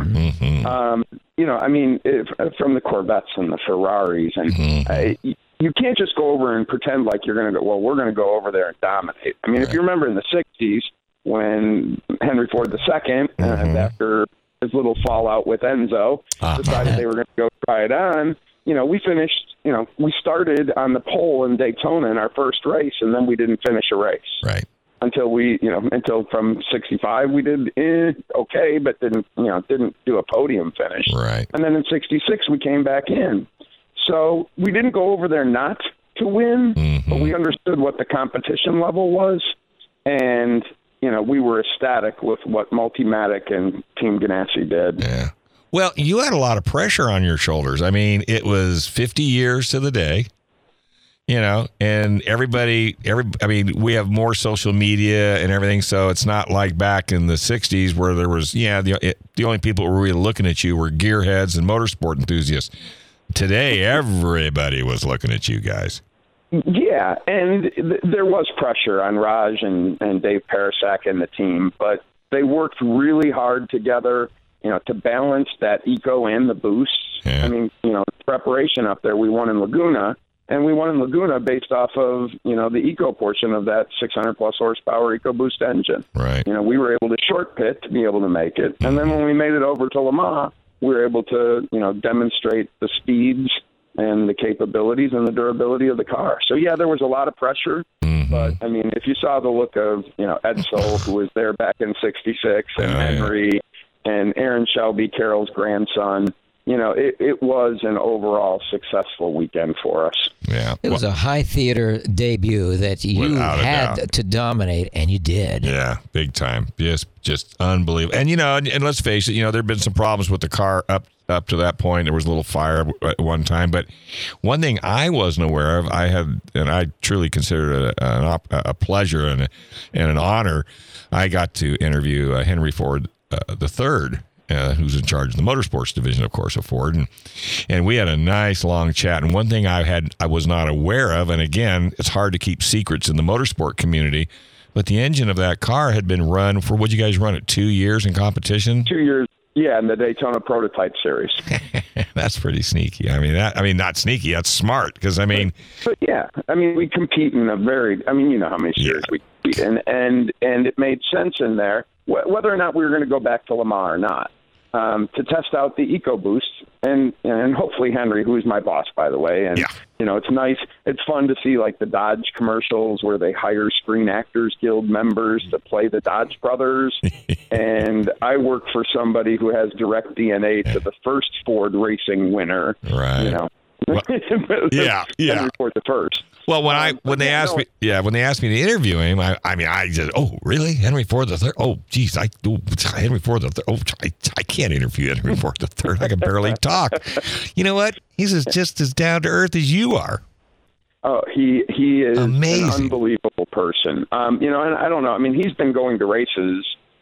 Speaker 10: From the Corvettes and the Ferraris, and you can't just go over and pretend like you're going to go, well, we're going to go over there and dominate. I mean, if you remember in the 60s when Henry Ford II, after his little fallout with Enzo, decided they were going to go try it on, we finished, we started on the pole in Daytona in our first race, and then we didn't finish a race.
Speaker 3: Right.
Speaker 10: Until from 65 we did okay, but didn't do a podium finish.
Speaker 3: Right.
Speaker 10: And then in 66 we came back in. So we didn't go over there not to win, but we understood what the competition level was, and we were ecstatic with what Multimatic and Team Ganassi did.
Speaker 3: Yeah. Well, you had a lot of pressure on your shoulders. I mean, it was 50 years to the day. And we have more social media and everything, so it's not like back in the 60s where there was, the only people who were really looking at you were gearheads and motorsport enthusiasts. Today, everybody was looking at you guys.
Speaker 10: Yeah, and there was pressure on Raj and Dave Parasak and the team, but they worked really hard together, to balance that eco and the boosts. Yeah. I mean, preparation up there, we won in Laguna. And we won in Laguna based off of, the eco portion of that 600-plus horsepower EcoBoost engine.
Speaker 3: Right.
Speaker 10: We were able to short pit to be able to make it. And then when we made it over to Le Mans, we were able to, demonstrate the speeds and the capabilities and the durability of the car. So, yeah, there was a lot of pressure. But, I mean, if you saw the look of, Edsel, who was there back in 66, and Henry and Aaron Shelby, Carol's grandson, it was an overall successful weekend for us.
Speaker 3: Yeah.
Speaker 4: It was a high theater debut that you had to dominate, and you did.
Speaker 3: Yeah, big time. Just unbelievable. And, and let's face it, there have been some problems with the car up to that point. There was a little fire at one time. But one thing I wasn't aware of, I truly consider it a pleasure and an honor. I got to interview Henry Ford III, who's in charge of the motorsports division, of course, of Ford. And we had a nice long chat. And one thing I was not aware of, and again, it's hard to keep secrets in the motorsport community, but the engine of that car had been run for, what'd you guys run it, 2 years in competition?
Speaker 10: 2 years. Yeah, in the Daytona Prototype Series.
Speaker 3: That's pretty sneaky. Not sneaky. That's smart because
Speaker 10: But yeah, we compete in a very. You know how many series we compete in, and it made sense in there whether or not we were going to go back to Le Mans or not to test out the EcoBoost and hopefully Henry, who is my boss, by the way, and it's nice. It's fun to see like the Dodge commercials where they hire Screen Actors Guild members to play the Dodge brothers. And I work for somebody who has direct DNA to the first Ford racing winner.
Speaker 3: Right. Well,
Speaker 10: Henry Ford the first.
Speaker 3: Well, when they asked me to interview him, I said, "Oh, really, Henry Ford III? Oh, geez, Henry Ford III. Oh, I can't interview Henry Ford III. I can barely talk. You know what? He's just as down to earth as you are.
Speaker 10: Oh, he is
Speaker 3: amazing,
Speaker 10: an unbelievable person. And I don't know. He's been going to races,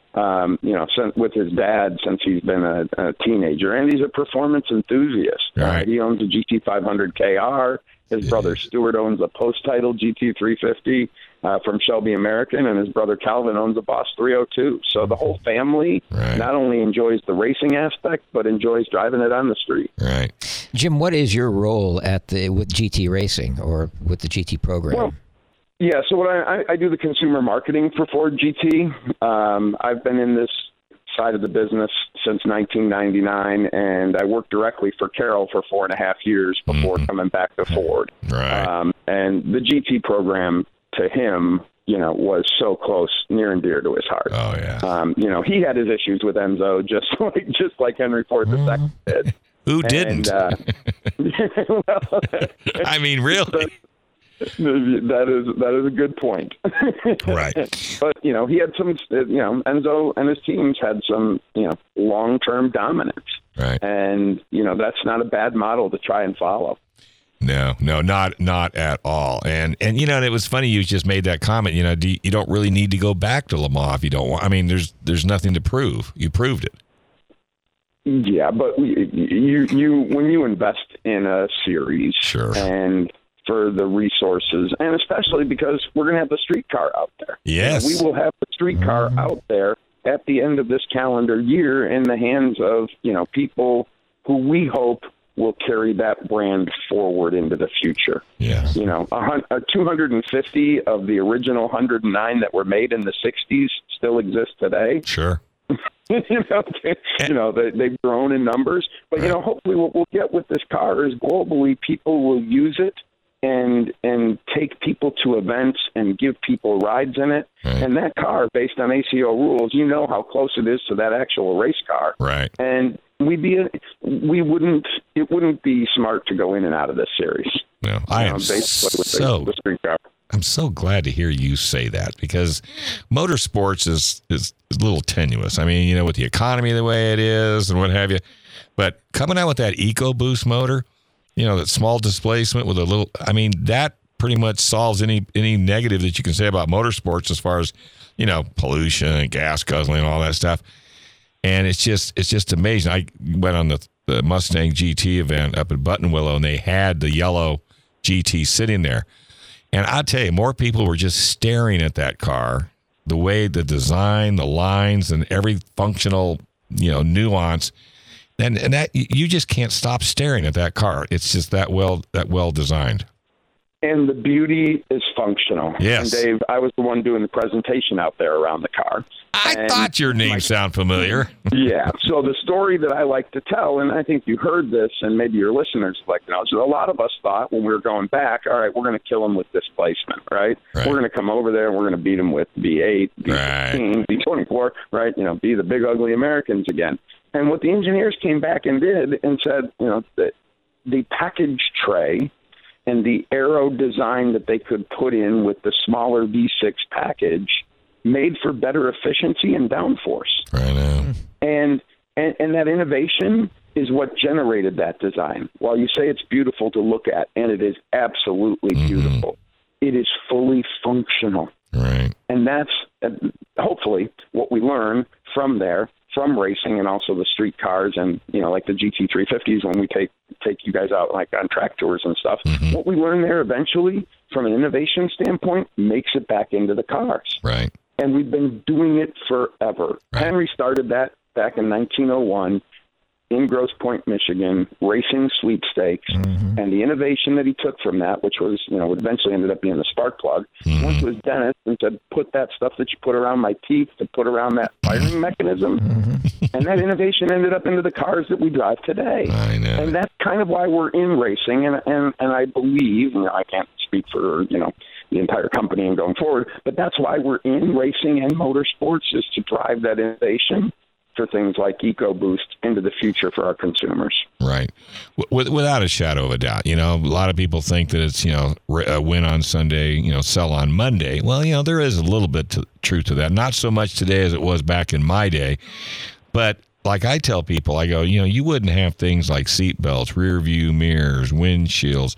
Speaker 10: with his dad since he's been a teenager, and he's a performance enthusiast.
Speaker 3: Right.
Speaker 10: He owns a GT500 KR. His brother Stuart owns a post-title GT350 from Shelby American, and his brother Calvin owns a Boss 302. So the whole family not only enjoys the racing aspect, but enjoys driving it on the street.
Speaker 3: Right.
Speaker 4: Jim, what is your role with GT Racing or with the GT program?
Speaker 10: Well, yeah, so what I do the consumer marketing for Ford GT. I've been in this side of the business since 1999, and I worked directly for Carol for 4.5 years before coming back to Ford.
Speaker 3: Right.
Speaker 10: And the GT program to him, was so close, near and dear to his heart.
Speaker 3: Oh yeah.
Speaker 10: He had his issues with Enzo, just like Henry Ford II did.
Speaker 3: Who didn't?
Speaker 10: Well,
Speaker 3: really.
Speaker 10: That is a good point.
Speaker 3: Right.
Speaker 10: But, he had some, Enzo and his teams had some, long-term dominance.
Speaker 3: Right.
Speaker 10: And, that's not a bad model to try and follow.
Speaker 3: No, not at all. And it was funny you just made that comment. You don't really need to go back to Le Mans if you don't want. There's nothing to prove. You proved it.
Speaker 10: Yeah, but you when you invest in a series,
Speaker 3: sure,
Speaker 10: and for the resources, and especially because we're going to have the street car out there.
Speaker 3: Yes.
Speaker 10: We will have the street car out there at the end of this calendar year in the hands of, people who we hope will carry that brand forward into the future.
Speaker 3: Yeah.
Speaker 10: 250 of the original 109 that were made in the 60s still exist today.
Speaker 3: Sure.
Speaker 10: They've grown in numbers, but hopefully what we'll get with this car is globally people will use it and take people to events and give people rides in it.
Speaker 3: Right.
Speaker 10: And that car, based on ACO rules, how close it is to that actual race car.
Speaker 3: Right.
Speaker 10: And it wouldn't be smart to go in and out of this series.
Speaker 3: No, I'm so glad to hear you say that, because motorsports is a little tenuous. With the economy the way it is and what have you, but coming out with that EcoBoost motor, that small displacement with a little, that pretty much solves any negative that you can say about motorsports as far as, pollution and gas guzzling and all that stuff. And it's just amazing. I went on the Mustang GT event up at Buttonwillow, and they had the yellow GT sitting there. And I'll tell you, more people were just staring at that car, the way the design, the lines, and every functional, nuance. And that you just can't stop staring at that car. It's just that well designed.
Speaker 10: And the beauty is functional.
Speaker 3: Yes.
Speaker 10: And Dave, I was the one doing the presentation out there around the car.
Speaker 3: I thought your name sounded familiar.
Speaker 10: Yeah. So the story that I like to tell, and I think you heard this, and maybe your listeners like to know, so a lot of us thought when we were going back, all right, we're going to kill them with displacement, right? We're going to come over there and we're going to beat them with B8, B16, B24, right? You know, be the big ugly Americans again. And what the engineers came back and did and said, you know, that the package tray and the aero design that they could put in with the smaller V6 package made for better efficiency and downforce.
Speaker 3: Right now.
Speaker 10: And that innovation is what generated that design. While you say it's beautiful to look at, and it is absolutely beautiful, it is fully functional.
Speaker 3: Right.
Speaker 10: And that's hopefully what we learn from there, from racing and also the street cars and, you know, like the GT350s when we take you guys out like on track tours and stuff. What we learn there eventually from an innovation standpoint makes it back into the cars.
Speaker 3: Right.
Speaker 10: And we've been doing it forever. Right. Henry started that back in 1901 in Grosse Pointe, Michigan, racing sweepstakes. And the innovation that he took from that, which was, you know, eventually ended up being the spark plug, went to his dentist and said, put that stuff that you put around my teeth to put around that firing mechanism. And that innovation ended up into the cars that we drive today.
Speaker 3: I know.
Speaker 10: And that's kind of why we're in racing. And I believe, you know, I can't speak for, you know, the entire company and going forward, but that's why we're in racing and motorsports, is to drive that innovation for things like EcoBoost into the future for our consumers.
Speaker 3: Right. Without a shadow of a doubt. You know, a lot of people think that it's, you know, a win on Sunday, you know, sell on Monday. Well, you know, there is a little bit truth to that. Not so much today as it was back in my day. But like I tell people, I go, you know, you wouldn't have things like seat belts, rear view mirrors, windshields,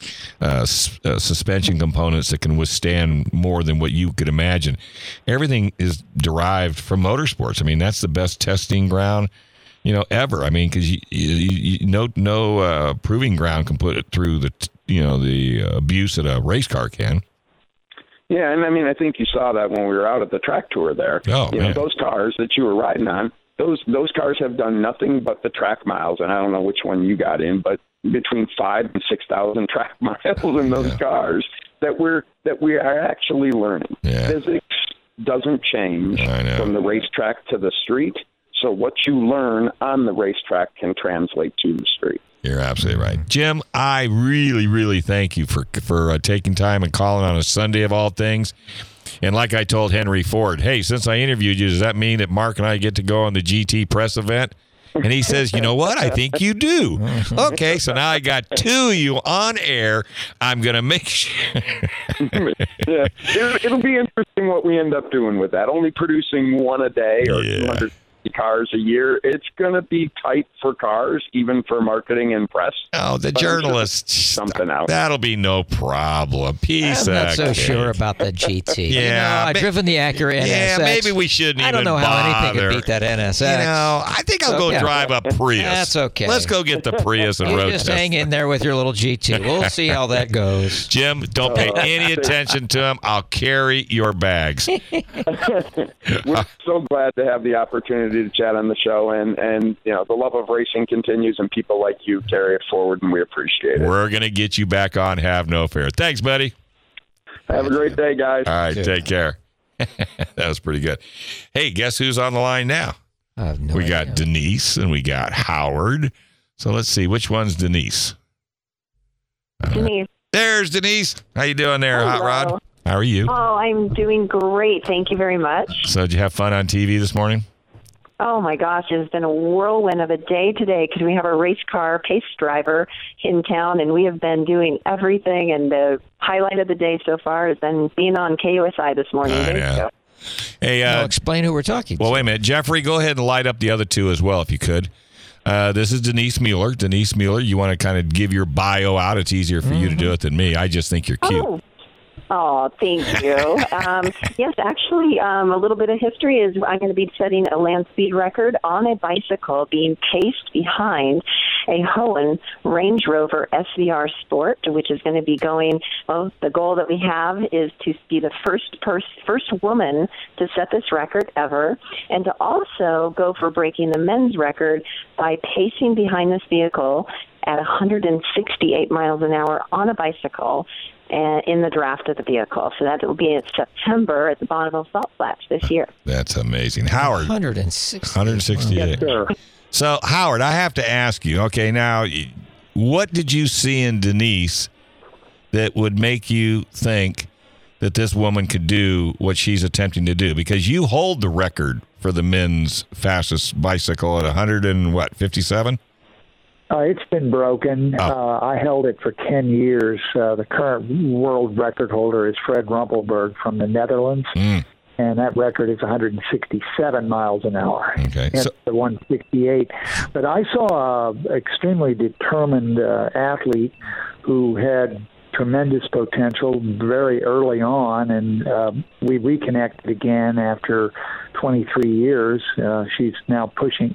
Speaker 3: suspension components that can withstand more than what you could imagine. Everything is derived from motorsports. I mean, that's the best testing ground, you know, ever. I mean, because no proving ground can put it through the abuse that a race car can.
Speaker 10: Yeah, and I mean, I think you saw that when we were out at the track tour there.
Speaker 3: Oh,
Speaker 10: you know, those cars that you were riding on, those cars have done nothing but the track miles, and I don't know which one you got in, but between 5,000 and 6,000 track miles in those cars that we are actually learning. Physics doesn't change from the racetrack to the street, so what you learn on the racetrack can translate to the street.
Speaker 3: You're absolutely right. Jim, I really, really thank you for taking time and calling on a Sunday of all things. And like I told Henry Ford, hey, since I interviewed you, does that mean that Mark and I get to go on the GT press event? And he says, you know what? I think you do. Okay, so now I got two of you on air. I'm going to make sure.
Speaker 10: Yeah, it'll be interesting what we end up doing with that. Only producing one a day or 200 cars a year. It's going to be tight for cars, even for marketing and press.
Speaker 3: Oh, the journalists.
Speaker 10: Something out.
Speaker 3: That'll be no problem.
Speaker 4: I'm not so sure about the GT.
Speaker 3: Yeah.
Speaker 4: You know, I've driven the Acura NSX.
Speaker 3: Yeah, maybe we shouldn't even
Speaker 4: I don't know how anything could beat that NSX.
Speaker 3: You know, I think I'll go drive a Prius.
Speaker 4: That's okay.
Speaker 3: Let's go get the Prius and
Speaker 4: you
Speaker 3: road
Speaker 4: just
Speaker 3: test.
Speaker 4: hang in there with your little GT. We'll see how that goes.
Speaker 3: Jim, don't pay any attention to him. I'll carry your bags.
Speaker 10: We're so glad to have the opportunity to chat on the show, and you know, the love of racing continues, and people like you carry it forward, and we appreciate it.
Speaker 3: We're going to get you back on. Have no fear. Thanks, buddy.
Speaker 10: Have a great day, guys.
Speaker 3: All right, take care. That was pretty good. Hey, guess who's on the line now?
Speaker 4: I have no
Speaker 3: we
Speaker 4: idea.
Speaker 3: got Denise and we got Howard. So let's see, which one's Denise?
Speaker 11: Denise.
Speaker 3: There's Denise. How you doing there,
Speaker 11: Hello.
Speaker 3: Hot Rod? How are you?
Speaker 11: Oh, I'm doing great. Thank you very much.
Speaker 3: So did you have fun on TV this morning?
Speaker 11: Oh, my gosh. It's been a whirlwind of a day today because we have a race car pace driver in town, and we have been doing everything. And the highlight of the day so far has been being on KUSI this morning.
Speaker 3: I know. Hey,
Speaker 4: explain who we're talking to.
Speaker 3: Well, wait a minute. Jeffrey, go ahead and light up the other two as well, if you could. This is Denise Mueller. Denise Mueller, you want to kind of give your bio out? It's easier for you to do it than me. I just think you're cute.
Speaker 11: Oh, thank you. Yes, actually, a little bit of history is I'm going to be setting a land speed record on a bicycle being paced behind a Hohen Range Rover SVR Sport, which is going to be going, well, the goal that we have is to be the first woman to set this record ever, and to also go for breaking the men's record by pacing behind this vehicle at 168 miles an hour on a bicycle in the draft of the vehicle. So that will be in September at the Bonneville Salt Flats this year.
Speaker 3: That's amazing. Howard. 168.
Speaker 12: Yes, sir.
Speaker 3: So, Howard, I have to ask you, okay, now, what did you see in Denise that would make you think that this woman could do what she's attempting to do? Because you hold the record for the men's fastest bicycle at 157?
Speaker 12: It's been broken. I held it for 10 years. The current world record holder is Fred Rumpelberg from the Netherlands. And that record is 167 miles an hour.
Speaker 3: Okay.
Speaker 12: It's the 168. But I saw an extremely determined athlete who had tremendous potential very early on, and we reconnected again after 23 years. She was now pushing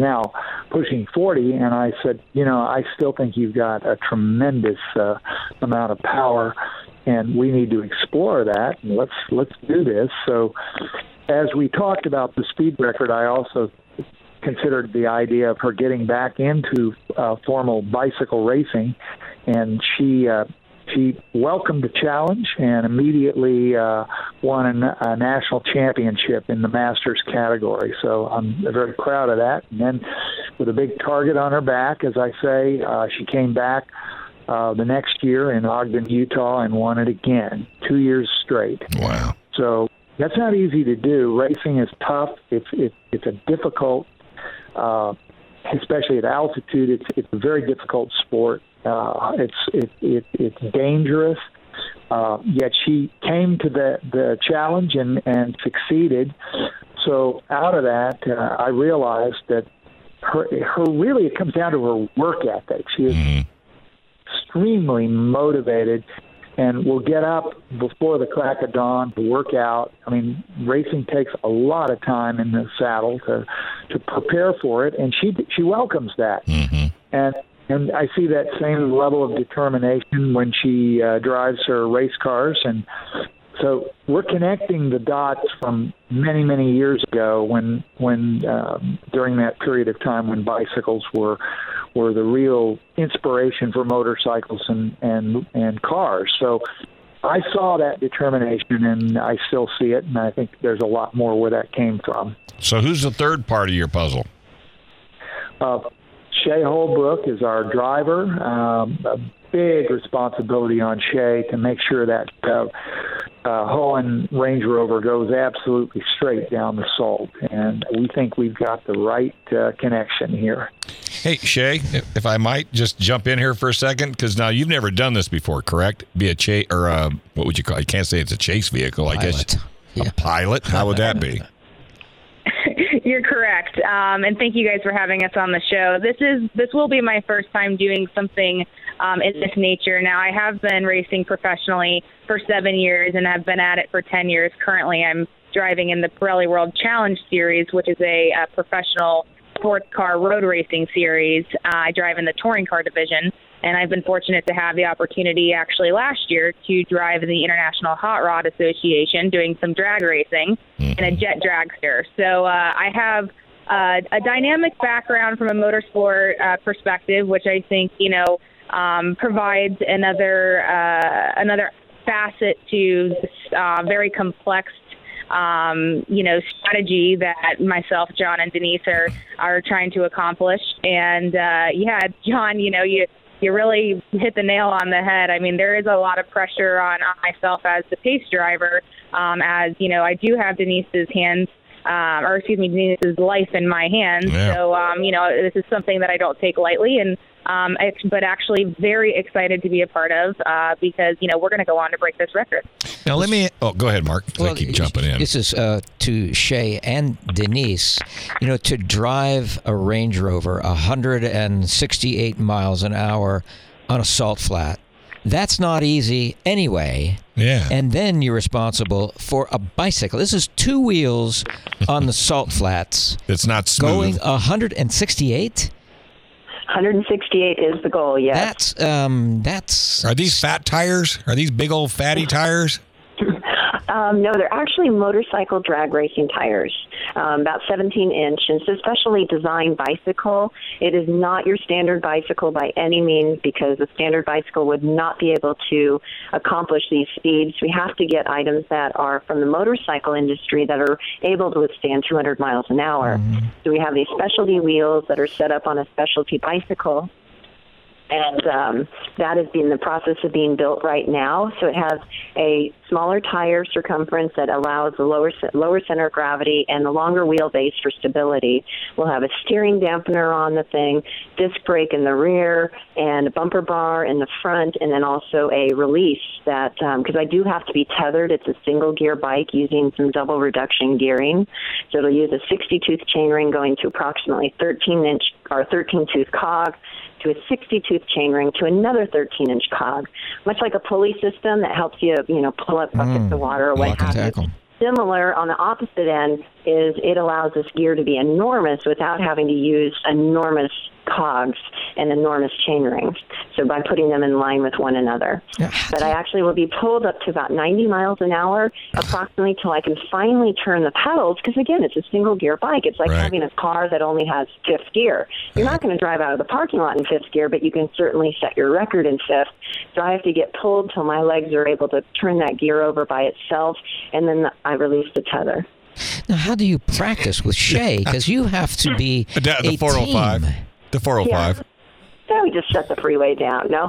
Speaker 12: 40, and I said, I still think you've got a tremendous amount of power, and we need to explore that. And let's do this. So, as we talked about the speed record, I also considered the idea of her getting back into formal bicycle racing, and she welcomed the challenge and immediately won a national championship in the Masters category. So I'm very proud of that. And then with a big target on her back, as I say, she came back the next year in Ogden, Utah, and won it again, 2 years straight.
Speaker 3: Wow.
Speaker 12: So that's not easy to do. Racing is tough. It's a difficult, especially at altitude, it's a very difficult sport. It's dangerous. Yet she came to the challenge and succeeded. So out of that, I realized that her really, it comes down to her work ethic. She is extremely motivated and will get up before the crack of dawn to work out. I mean, racing takes a lot of time in the saddle to prepare for it, and she welcomes that. And I see that same level of determination when she drives her race cars. And so we're connecting the dots from many, many years ago when during that period of time when bicycles were the real inspiration for motorcycles and cars. So I saw that determination, and I still see it, and I think there's a lot more where that came from.
Speaker 3: So who's the third part of your puzzle?
Speaker 12: Shay Holbrook is our driver. A big responsibility on Shay to make sure that Hohen Range Rover goes absolutely straight down the Salt. And we think we've got the right connection here.
Speaker 3: Hey, Shay, if I might just jump in here for a second, because now you've never done this before, correct? Be a chase, or what would you call it? I can't say it's a chase vehicle. I guess a pilot. How would that be?
Speaker 13: You're correct. And thank you guys for having us on the show. This will be my first time doing something in this nature. Now, I have been racing professionally for 7 years and have been at it for 10 years. Currently, I'm driving in the Pirelli World Challenge Series, which is a professional sports car road racing series. I drive in the touring car division, and I've been fortunate to have the opportunity actually last year to drive in the International Hot Rod Association doing some drag racing in a jet dragster. So I have a dynamic background from a motorsport perspective, which I think, provides another facet to this very complex strategy that myself, John, and Denise are trying to accomplish. And John, you really hit the nail on the head. I mean, there is a lot of pressure on myself as the pace driver, as I do have Denise's Denise's life in my hands. Yeah. So, this is something that I don't take lightly, and but actually very excited to be a part of because, we're going to go on to break this record.
Speaker 3: Now, go ahead, Mark. I keep jumping in.
Speaker 4: This is to Shay and Denise, to drive a Range Rover 168 miles an hour on a salt flat. That's not easy anyway.
Speaker 3: Yeah.
Speaker 4: And then you're responsible for a bicycle. This is two wheels on the salt flats.
Speaker 3: It's not smooth.
Speaker 4: Going 168?
Speaker 11: 168 is the goal, yes.
Speaker 4: That's...
Speaker 3: Are these fat tires? Are these big old fatty tires?
Speaker 11: No, they're actually motorcycle drag racing tires, about 17-inch. And it's a specially designed bicycle. It is not your standard bicycle by any means, because a standard bicycle would not be able to accomplish these speeds. We have to get items that are from the motorcycle industry that are able to withstand 200 miles an hour. So we have these specialty wheels that are set up on a specialty bicycle. And that is in the process of being built right now. So it has a smaller tire circumference that allows the lower center of gravity and the longer wheelbase for stability. We'll have a steering dampener on the thing, disc brake in the rear, and a bumper bar in the front, and then also a release that, because I do have to be tethered, it's a single gear bike using some double reduction gearing. So it'll use a 60-tooth chainring going to approximately 13-tooth cog, to a 60-tooth chainring, to another 13-inch cog, much like a pulley system that helps you, pull up buckets of water or what have you. Similar on the opposite end is it allows this gear to be enormous without having to use enormous cogs and enormous chain rings. So by putting them in line with one another. But I actually will be pulled up to about 90 miles an hour, approximately, till I can finally turn the pedals, because again, it's a single gear bike. It's like having a car that only has fifth gear. You're not going to drive out of the parking lot in fifth gear, but you can certainly set your record in fifth. So I have to get pulled till my legs are able to turn that gear over by itself, and then I release the tether.
Speaker 4: Now, how do you practice with Shay? Because you have to be
Speaker 3: the 405.
Speaker 4: Team.
Speaker 3: The 405.
Speaker 11: Yeah, we just shut the freeway down. No.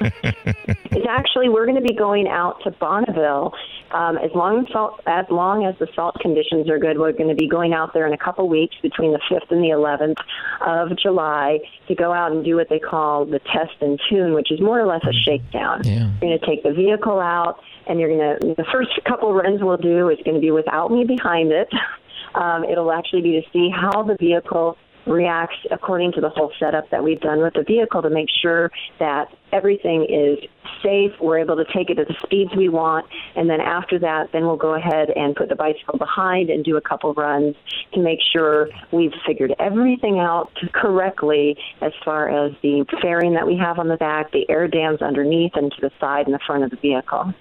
Speaker 11: It's actually, we're going to be going out to Bonneville. As long as the salt conditions are good, we're going to be going out there in a couple weeks between the 5th and the 11th of July to go out and do what they call the test and tune, which is more or less a shakedown. Yeah. You're going to take the vehicle out, and the first couple runs we'll do is going to be without me behind it. It'll actually be to see how the vehicle reacts according to the whole setup that we've done with the vehicle to make sure that everything is safe. We're able to take it at the speeds we want, and then after that, then we'll go ahead and put the bicycle behind and do a couple runs to make sure we've figured everything out correctly as far as the fairing that we have on the back, the air dams underneath and to the side and the front of the vehicle.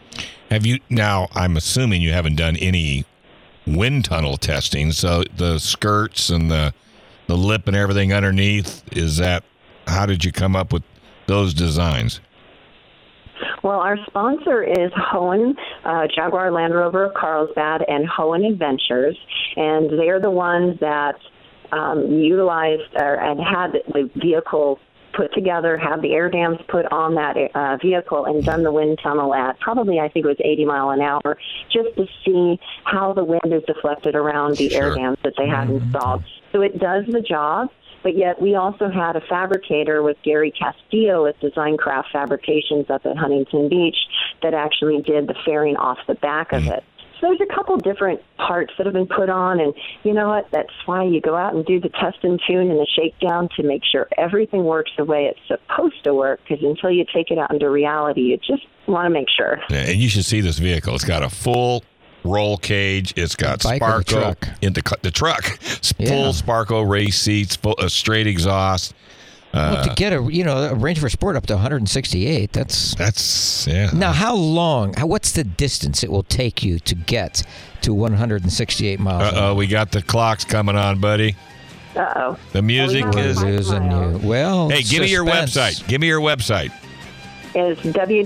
Speaker 3: Now, I'm assuming you haven't done any wind tunnel testing, so the skirts and the lip and everything underneath, how did you come up with those designs?
Speaker 11: Well, our sponsor is Hoehn, Jaguar Land Rover, Carlsbad, and Hoehn Adventures, and they're the ones that utilized and had the vehicle put together, had the air dams put on that vehicle, and done the wind tunnel at probably, I think it was 80 mile an hour, just to see how the wind is deflected around the air dams that they had installed. So it does the job, but yet we also had a fabricator with Gary Castillo with Design Craft Fabrications up at Huntington Beach that actually did the fairing off the back of it. So there's a couple different parts that have been put on, and you know what? That's why you go out and do the test and tune and the shakedown to make sure everything works the way it's supposed to work, because until you take it out into reality, you just want to make sure.
Speaker 3: Yeah, and you should see this vehicle. It's got a full roll cage. It's got Sparco in the truck. Full Sparco race seats, a straight exhaust.
Speaker 4: To get a Range Rover Sport up to 168, that's
Speaker 3: yeah.
Speaker 4: Now, how long? What's the distance it will take you to get to 168 miles?
Speaker 3: We got the clocks coming on, buddy. The music is
Speaker 4: losing you. Well,
Speaker 3: hey, give me your website. Give me your website.
Speaker 11: It's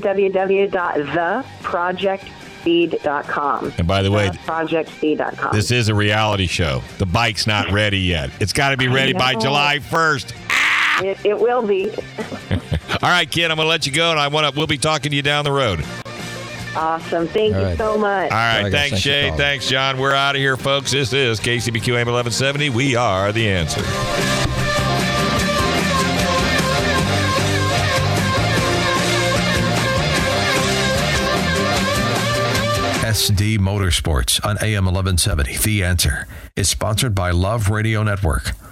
Speaker 11: www.theprojectspeed.com.
Speaker 3: And by the way,
Speaker 11: projectspeed.com.
Speaker 3: This is a reality show. The bike's not ready yet. It's got to be ready by July 1st.
Speaker 11: It will be.
Speaker 3: All right, kid, I'm going to let you go, and we'll be talking to you down the road.
Speaker 11: Awesome. Thank you so much.
Speaker 3: All right. Thanks, Shay. Thanks, John. We're out of here, folks. This is KCBQ AM 1170. We are The Answer.
Speaker 1: SD Motorsports on AM 1170. The Answer is sponsored by Love Radio Network.